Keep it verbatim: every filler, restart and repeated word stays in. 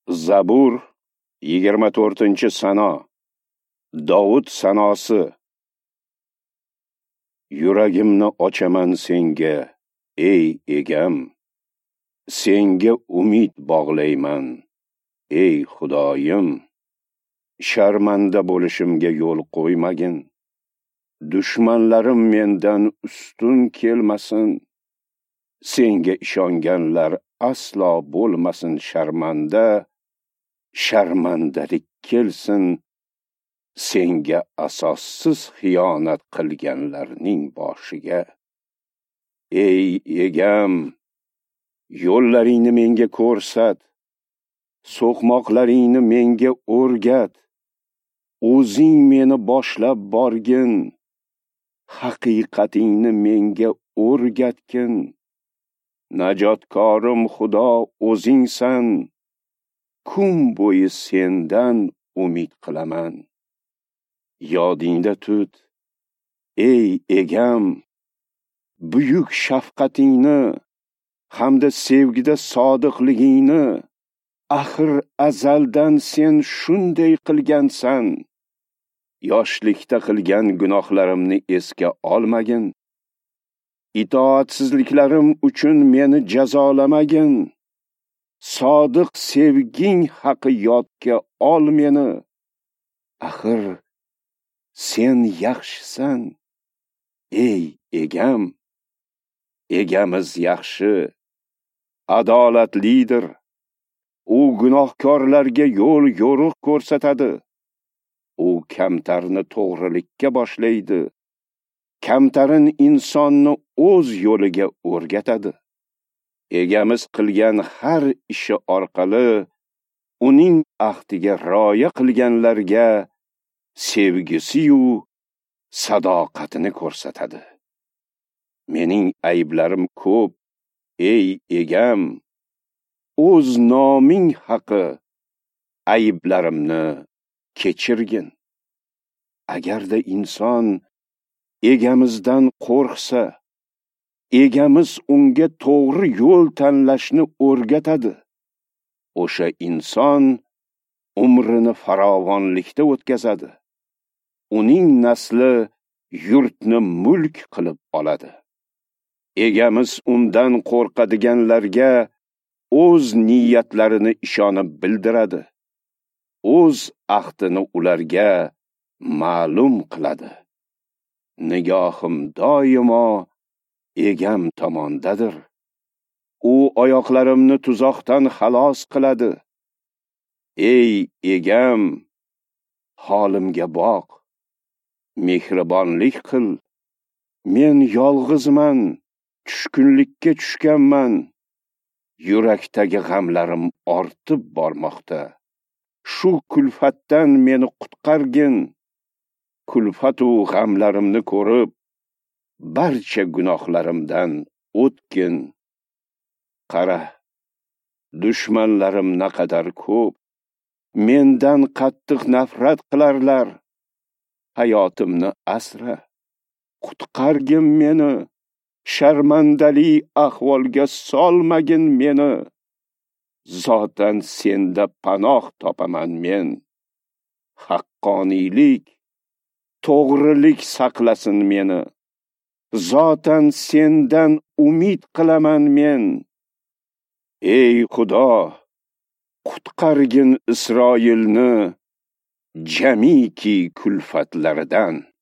Zabur yigirma to'rtinchi sano. Davud sanosi. Yuragimni ochaman senga, ey egam. Senga umid bog'layman, ey Xudoyim. Sharmanda bo'lishimga yo'l qo'ymagin. Dushmanlarim mendan ustun kelmasin. Senga ishonganlar aslo bo'lmasin sharmanda. Sharmandalik kelsin senga asossiz xiyonat qilganlarning boshiga. Ey egam, yo'llaringni menga ko'rsat, so'qmoqlaringni menga o'rgat. O'zing meni boshlab borgin, haqiqatingni menga o'rgatgin. Najotkorim Xudo o'zingsan, kun bo'yi sendan umid qilaman. Yodingda tut, ey egam, buyuk shafqatingni hamda sevgida sodiqligingni. Axir azaldan sen shunday qilgansan. Yoshlikda qilgan gunohlarimni esga olmagin. Itoatsizliklarim uchun meni jazolamagin. Sodiq sevging haqi yodga ol meni. Axir sen yaxshisan, ey egam. Egamiz yaxshi, adolatlidir. U gunohkorlarga yo'l yo'riq ko'rsatadi. U kamtarni to'g'rilikka boshlaydi. Kamtarin insonni o'z yo'liga o'rgatadi. Egamiz qilgan har ishi orqali uning ahdiga rioya qilganlarga sevgisi-yu sadoqatini ko'rsatadi. Mening ayblarim ko'p, ey egam. O'z noming haqi ayblarimni kechirgin. Agarda inson egamizdan qo'rqsa, egamiz unga to'g'ri yo'l tanlashni o'rgatadi. O'sha inson umrini farovonlikda o'tkazadi. Uning nasli yurtni mulk qilib oladi. Egamiz undan qo'rqadiganlarga o'z niyatlarini ishonib bildiradi. O'z ahdini ularga ma'lum qiladi. Nigohim doimo egam tomondadir. U oyoqlarimni tuzoqdan xalos qiladi. Ey egam, holimga boq, mehribonlik qil. Men yolg'izman, tushkunlikka tushganman. Yurakdagi g'amlarim ortib bormoqda. Shu kulfatdan meni qutqargin. Kulfatu g'amlarimni ko'rib, barcha gunohlarimdan o'tgin. Qara, dushmanlarim naqadar ko'p. Mendan qattiq nafrat qilarlar. Hayotimni asra, qutqargin meni. Sharmandali ahvolga solmagin meni. Zotan senda panoh topaman men. Haqqoniylik, to'g'rilik saqlasin meni. Zotan sendan umid qilaman men. Ey Xudo, qutqargin Isroilni jamiki kulfatlaridan.